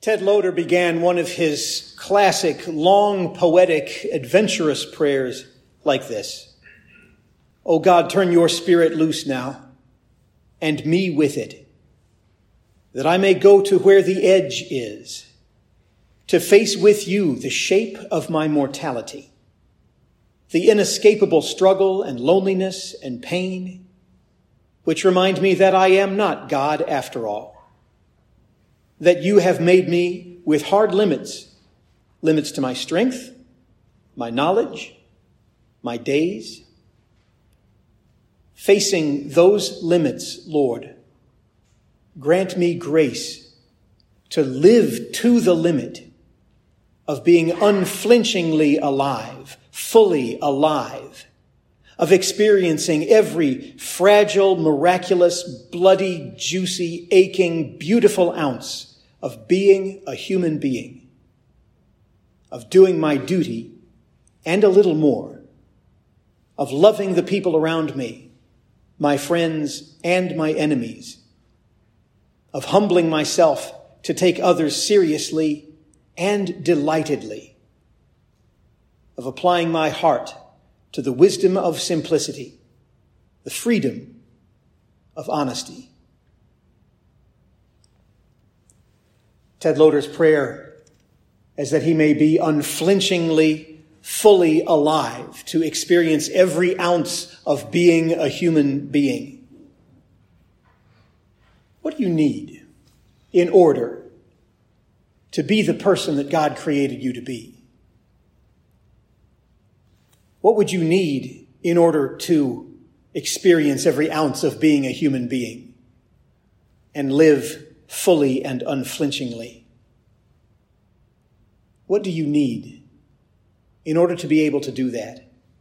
Ted Loder began one of his classic, long, poetic, adventurous prayers like this. "O God, turn your spirit loose now, and me with it, that I may go to where the edge is, to face with you the shape of my mortality, the inescapable struggle and loneliness and pain, which remind me that I am not God after all, that you have made me with hard limits to my strength, my knowledge, my days. Facing those limits, Lord, grant me grace to live to the limit of being unflinchingly alive, fully alive, of experiencing every fragile, miraculous, bloody, juicy, aching, beautiful ounce of being a human being, of doing my duty and a little more, of loving the people around me, my friends and my enemies, of humbling myself to take others seriously and delightedly, of applying my heart to the wisdom of simplicity, the freedom of honesty." Ted Loder's prayer is that he may be unflinchingly, fully alive to experience every ounce of being a human being. What do you need in order to be the person that God created you to be? What would you need in order to experience every ounce of being a human being and live fully and unflinchingly? What do you need in order to be able to do that?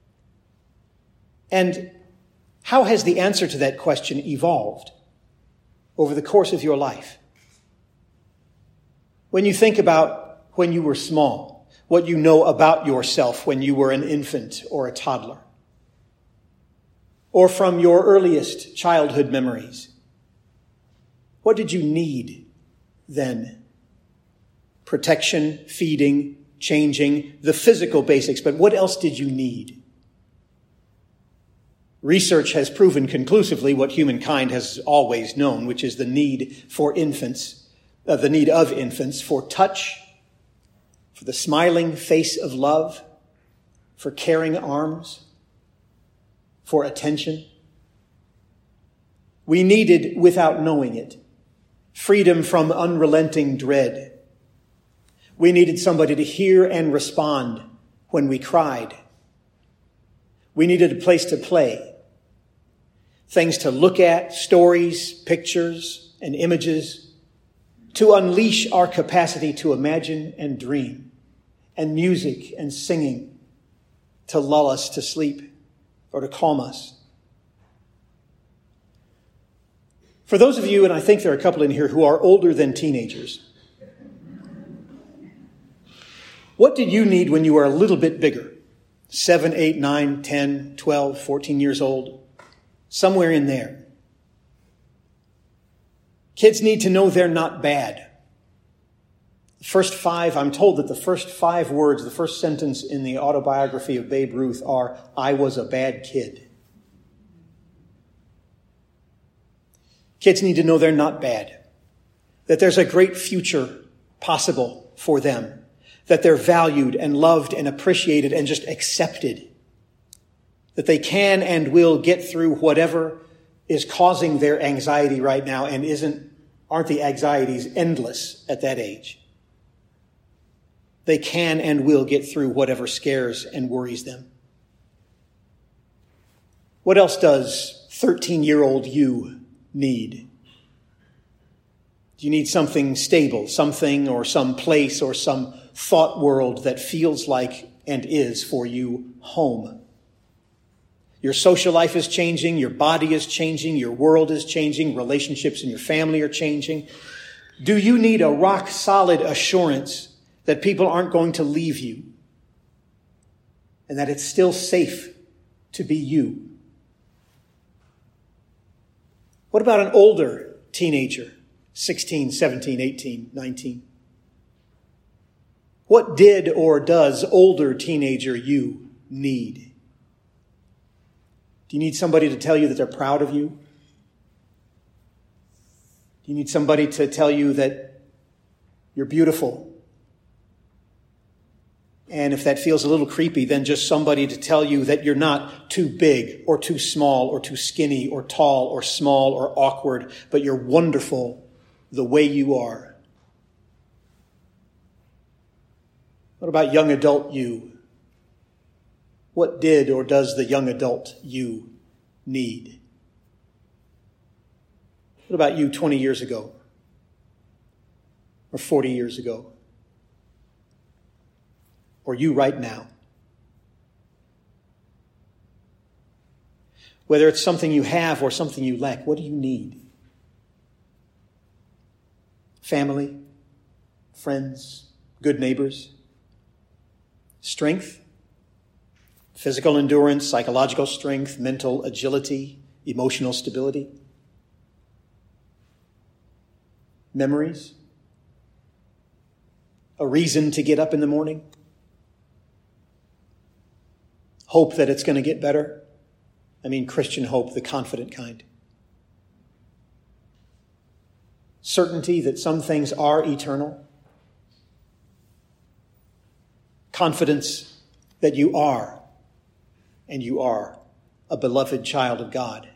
And how has the answer to that question evolved over the course of your life? When you think about when you were small, what you know about yourself when you were an infant or a toddler, or from your earliest childhood memories, what did you need then? Protection, feeding, changing, the physical basics, but what else did you need? Research has proven conclusively what humankind has always known, which is the need for infants, the need of infants for touch, for the smiling face of love, for caring arms, for attention. We needed, without knowing it, freedom from unrelenting dread. We needed somebody to hear and respond when we cried. We needed a place to play, things to look at, stories, pictures, and images, to unleash our capacity to imagine and dream, and music and singing to lull us to sleep or to calm us. For those of you, and I think there are a couple in here who are older than teenagers, what did you need when you were a little bit bigger? 7, 8, 9, 10, 12, 14 years old? Somewhere in there. Kids need to know they're not bad. I'm told that the first 5 words, the first sentence in the autobiography of Babe Ruth are, "I was a bad kid." Kids need to know they're not bad, that there's a great future possible for them, that they're valued and loved and appreciated and just accepted, that they can and will get through whatever is causing their anxiety right now, and aren't the anxieties endless at that age? They can and will get through whatever scares and worries them. What else does 13-year-old you need? Do you need something stable, something or some place or some thought world that feels like and is for you home? Your social life is changing, your body is changing, your world is changing, relationships in your family are changing. Do you need a rock-solid assurance that people aren't going to leave you and that it's still safe to be you? What about an older teenager, 16, 17, 18, 19? What did or does older teenager you need? Do you need somebody to tell you that they're proud of you? Do you need somebody to tell you that you're beautiful? And if that feels a little creepy, then just somebody to tell you that you're not too big or too small or too skinny or tall or small or awkward, but you're wonderful the way you are. What about young adult you? What did or does the young adult you need? What about you 20 years ago? Or 40 years ago? Or you right now? Whether it's something you have or something you lack, what do you need? Family, friends, good neighbors, strength, physical endurance, psychological strength, mental agility, emotional stability, memories, a reason to get up in the morning, hope that it's going to get better. I mean, Christian hope, the confident kind. Certainty that some things are eternal. Confidence that you are, and you are, a beloved child of God.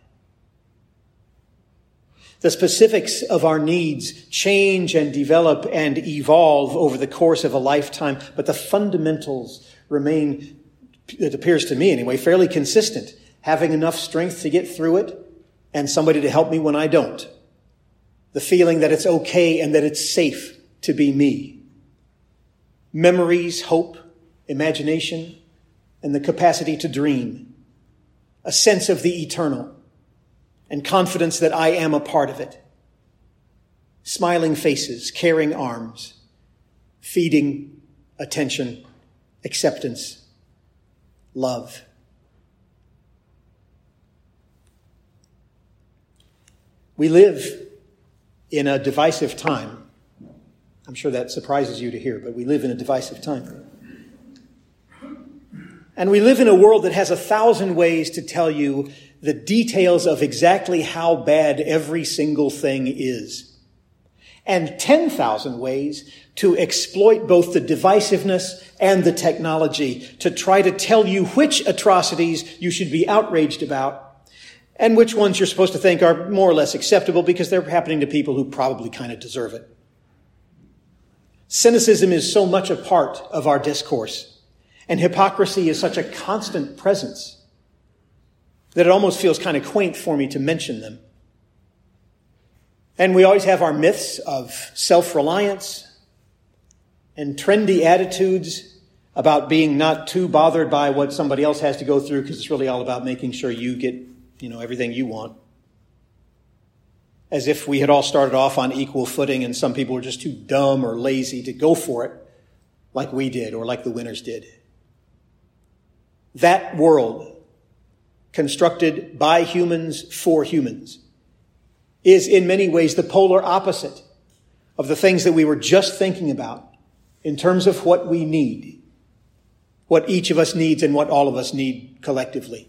The specifics of our needs change and develop and evolve over the course of a lifetime, but the fundamentals remain, it appears to me anyway, fairly consistent. Having enough strength to get through it and somebody to help me when I don't. The feeling that it's okay and that it's safe to be me. Memories, hope, imagination, and the capacity to dream. A sense of the eternal and confidence that I am a part of it. Smiling faces, caring arms, feeding, attention, acceptance, love. We live in a divisive time. I'm sure that surprises you to hear, but we live in a divisive time. And we live in a world that has 1,000 ways to tell you the details of exactly how bad every single thing is. And 10,000 ways to exploit both the divisiveness and the technology to try to tell you which atrocities you should be outraged about and which ones you're supposed to think are more or less acceptable because they're happening to people who probably kind of deserve it. Cynicism is so much a part of our discourse, and hypocrisy is such a constant presence that it almost feels kind of quaint for me to mention them. And we always have our myths of self-reliance and trendy attitudes about being not too bothered by what somebody else has to go through because it's really all about making sure you get everything you want. As if we had all started off on equal footing and some people were just too dumb or lazy to go for it like we did or like the winners did. That world, constructed by humans for humans, is in many ways the polar opposite of the things that we were just thinking about in terms of what we need, what each of us needs and what all of us need collectively.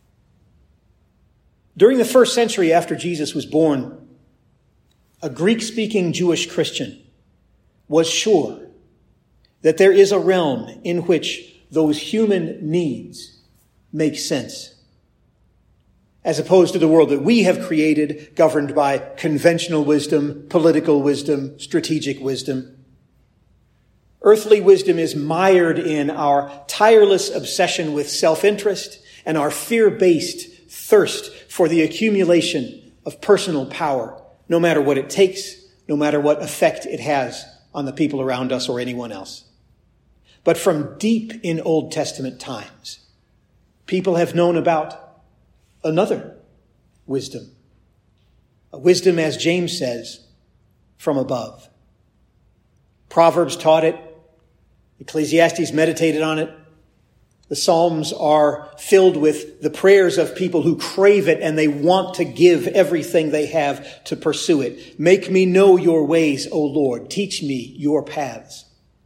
During the first century after Jesus was born, a Greek-speaking Jewish Christian was sure that there is a realm in which those human needs make sense, as opposed to the world that we have created, governed by conventional wisdom, political wisdom, strategic wisdom. Earthly wisdom is mired in our tireless obsession with self-interest and our fear-based thirst for the accumulation of personal power, no matter what it takes, no matter what effect it has on the people around us or anyone else. But from deep in Old Testament times, people have known about another wisdom. A wisdom, as James says, from above. Proverbs taught it. Ecclesiastes meditated on it. The Psalms are filled with the prayers of people who crave it and they want to give everything they have to pursue it. Make me know your ways, O Lord. Teach me your paths.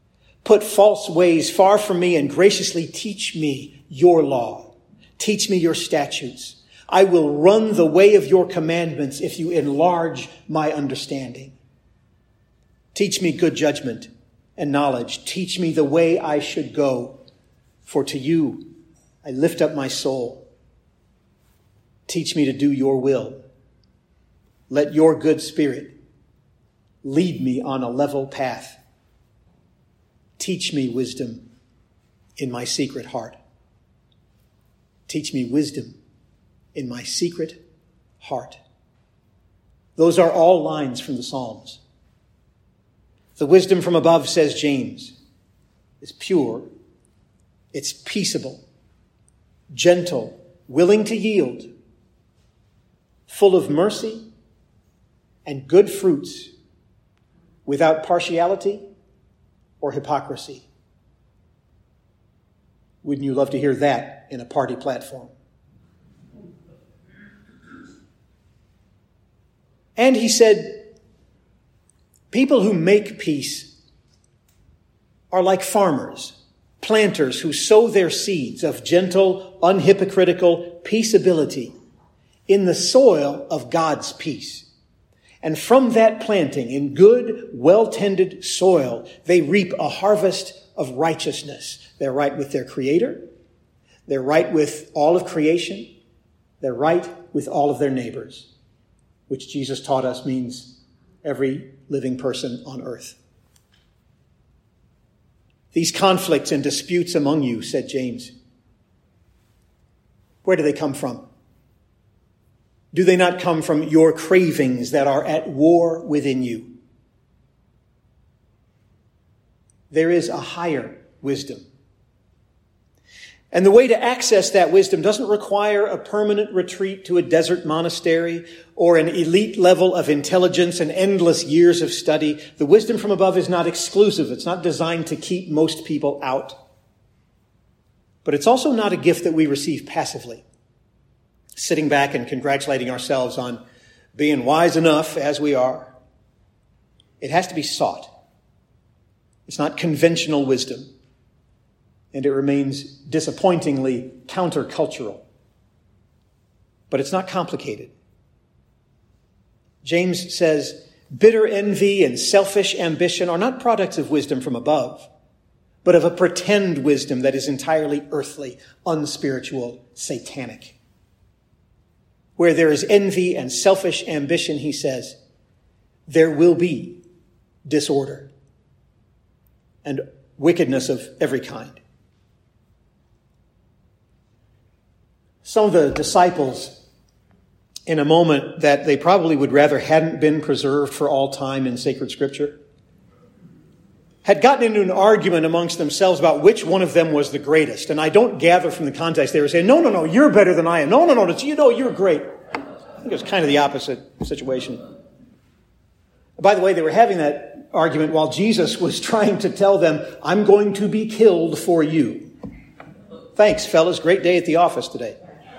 Put false ways far from me and graciously teach me your law. Teach me your statutes. I will run the way of your commandments if you enlarge my understanding. Teach me good judgment and knowledge. Teach me the way I should go. For to you I lift up my soul. Teach me to do your will. Let your good spirit lead me on a level path. Teach me wisdom in my secret heart. Teach me wisdom in my secret heart. Those are all lines from the Psalms. The wisdom from above, says James, is pure, it's peaceable, gentle, willing to yield, full of mercy and good fruits, without partiality or hypocrisy. Wouldn't you love to hear that in a party platform? And he said, people who make peace are like farmers, planters who sow their seeds of gentle, unhypocritical peaceability in the soil of God's peace. And from that planting in good, well-tended soil, they reap a harvest of righteousness. They're right with their Creator. They're right with all of creation. They're right with all of their neighbors, which Jesus taught us means every living person on earth. These conflicts and disputes among you, said James, where do they come from? Do they not come from your cravings that are at war within you? There is a higher wisdom. And the way to access that wisdom doesn't require a permanent retreat to a desert monastery or an elite level of intelligence and endless years of study. The wisdom from above is not exclusive. It's not designed to keep most people out. But it's also not a gift that we receive passively, sitting back and congratulating ourselves on being wise enough as we are. It has to be sought. It's not conventional wisdom. And it remains disappointingly countercultural. But it's not complicated. James says, bitter envy and selfish ambition are not products of wisdom from above, but of a pretend wisdom that is entirely earthly, unspiritual, satanic. Where there is envy and selfish ambition, he says, there will be disorder and wickedness of every kind. Some of the disciples, in a moment that they probably would rather hadn't been preserved for all time in sacred scripture, had gotten into an argument amongst themselves about which one of them was the greatest. And I don't gather from the context they were saying, no, you're better than I am. No, you're great. I think it was kind of the opposite situation. By the way, they were having that argument while Jesus was trying to tell them, I'm going to be killed for you. Thanks, fellas. Great day at the office today.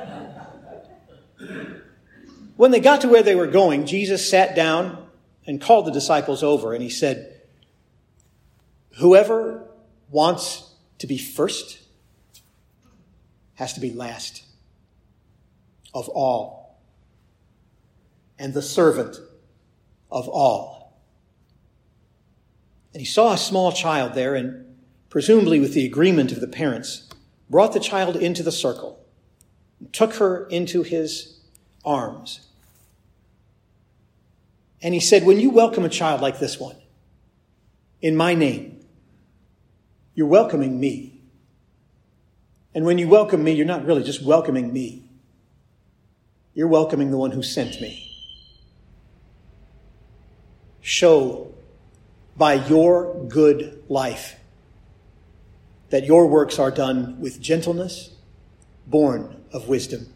When they got to where they were going, Jesus sat down and called the disciples over, and he said, whoever wants to be first has to be last of all, and the servant of all. And he saw a small child there, and presumably with the agreement of the parents, brought the child into the circle, and took her into his arms. And he said, when you welcome a child like this one, in my name, you're welcoming me. And when you welcome me, you're not really just welcoming me. You're welcoming the one who sent me. Show by your good life that your works are done with gentleness, born of wisdom.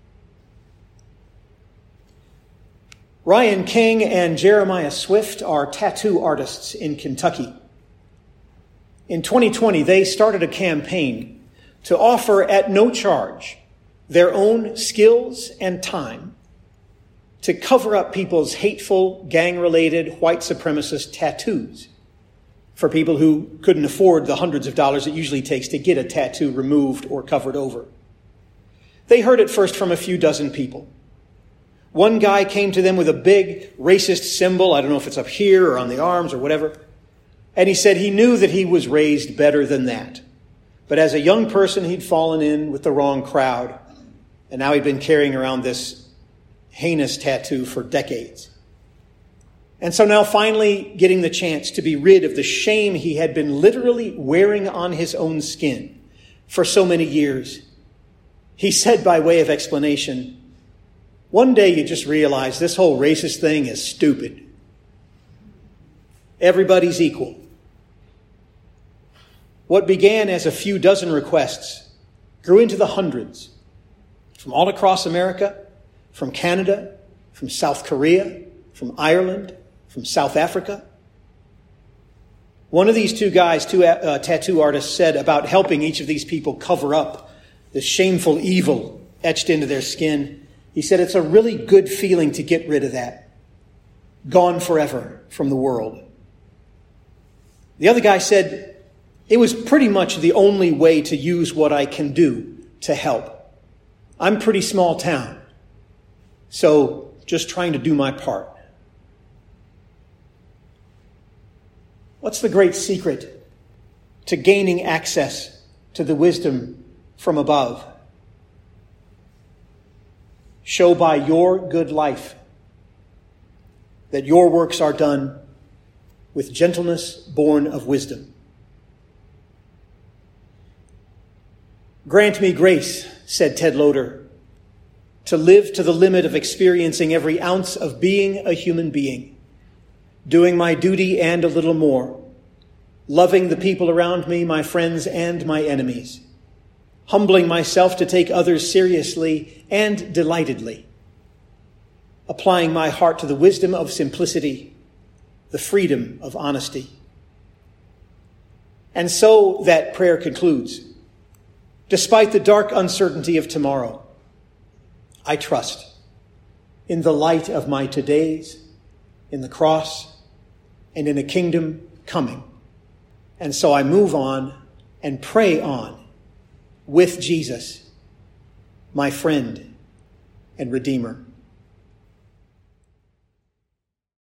Ryan King and Jeremiah Swift are tattoo artists in Kentucky. In 2020, they started a campaign to offer at no charge their own skills and time to cover up people's hateful, gang-related, white supremacist tattoos. for people who couldn't afford the hundreds of dollars it usually takes to get a tattoo removed or covered over. They heard it first from a few dozen people. One guy came to them with a big racist symbol. I don't know if it's up here or on the arms or whatever. And he said he knew that he was raised better than that. But as a young person, he'd fallen in with the wrong crowd. And now he'd been carrying around this heinous tattoo for decades. And so now finally getting the chance to be rid of the shame he had been literally wearing on his own skin for so many years, he said by way of explanation, one day you just realize this whole racist thing is stupid. Everybody's equal. What began as a few dozen requests grew into the hundreds from all across America, from Canada, from South Korea, from Ireland, from South Africa. One of these two guys, tattoo artists, said about helping each of these people cover up the shameful evil etched into their skin. He said, it's a really good feeling to get rid of that. Gone forever from the world. The other guy said, it was pretty much the only way to use what I can do to help. I'm pretty small town, so just trying to do my part. What's the great secret to gaining access to the wisdom from above? Show by your good life that your works are done with gentleness born of wisdom. Grant me grace, said Ted Loder, to live to the limit of experiencing every ounce of being a human being, doing my duty and a little more, loving the people around me, my friends and my enemies, humbling myself to take others seriously and delightedly, applying my heart to the wisdom of simplicity, the freedom of honesty. And so that prayer concludes. Despite the dark uncertainty of tomorrow, I trust in the light of my todays, in the cross, and in a kingdom coming. And so I move on and pray on with Jesus, my friend and Redeemer.